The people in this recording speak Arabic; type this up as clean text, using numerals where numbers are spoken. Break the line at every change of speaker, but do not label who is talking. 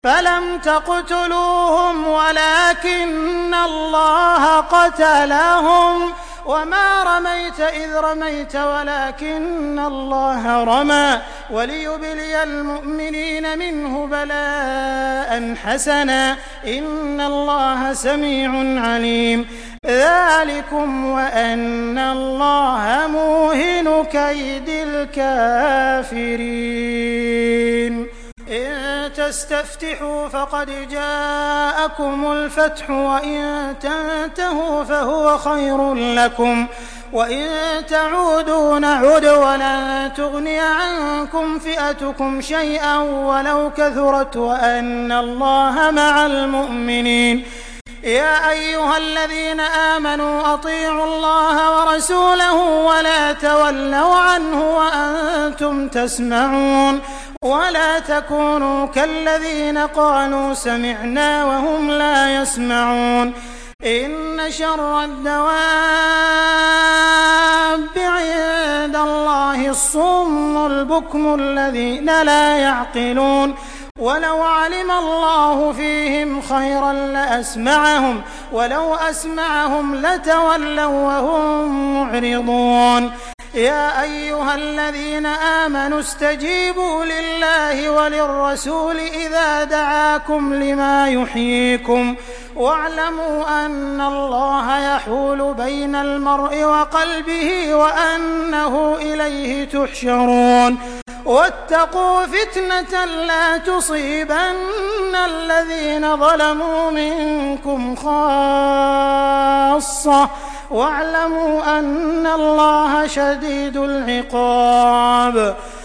فلم تقتلوهم ولكن الله قتلهم وما رميت إذ رميت ولكن الله رمى وليبلي المؤمنين منه بلاء حسنا إن الله سميع عليم ذلكم وأن الله موهن كيد الكافرين إن تستفتحوا فقد جاءكم الفتح وإن تنتهوا فهو خير لكم وإن تعودوا نعد ولن تغني عنكم فئتكم شيئا ولو كثرت وأن الله مع المؤمنين يا أيها الذين آمنوا أطيعوا الله ورسوله ولا تولوا عنه وأنتم تسمعون ولا تكونوا كالذين قالوا سمعنا وهم لا يسمعون إن شر الدواب عند الله الصم البكم الذين لا يعقلون ولو علم الله فيهم خيرا لأسمعهم ولو أسمعهم لتولوا وهم معرضون يا أيها الذين آمنوا استجيبوا لله وللرسول إذا دعاكم لما يحييكم واعلموا أن الله يحول بين المرء وقلبه وأنه إليه تحشرون واتقوا فتنة لا تصيبن الذين ظلموا منكم خاصة واعلموا أن الله شديد العقاب